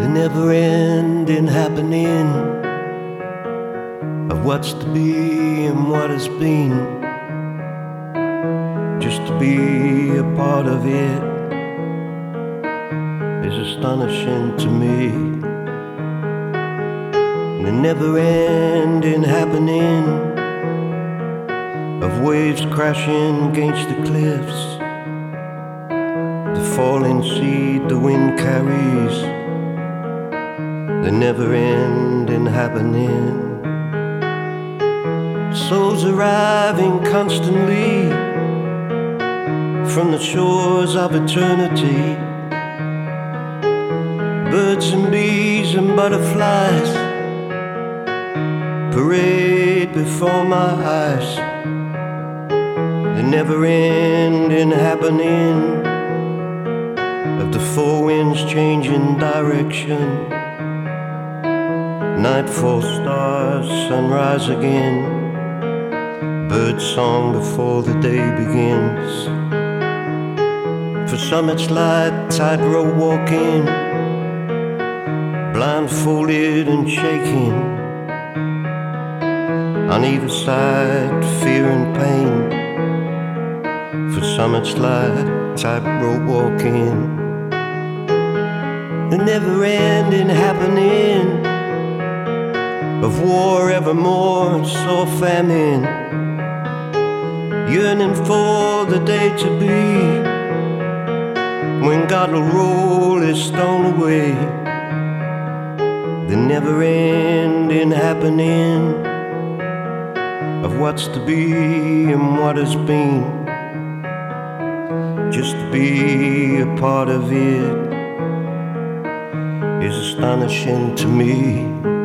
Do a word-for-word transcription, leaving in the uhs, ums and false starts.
never-ending happening of what's to be and what has been. Just to be a part of it is astonishing to me. The never-ending happening of waves crashing against the cliffs, the falling seed the wind carries, the never-ending happening. Souls arriving constantly from the shores of eternity, birds and bees and butterflies parade before my eyes. The never-ending happening of the four winds changing direction, nightfall stars, sunrise again, bird song before the day begins. For some it's like tightrope walking, blindfolded and shaking, on either side fear and pain. For some it's like tightrope walking, the never-ending happening of war evermore and sore famine, yearning for the day to be when God will roll his stone away. The never-ending happening of what's to be and what has been. Just to be a part of it is astonishing to me.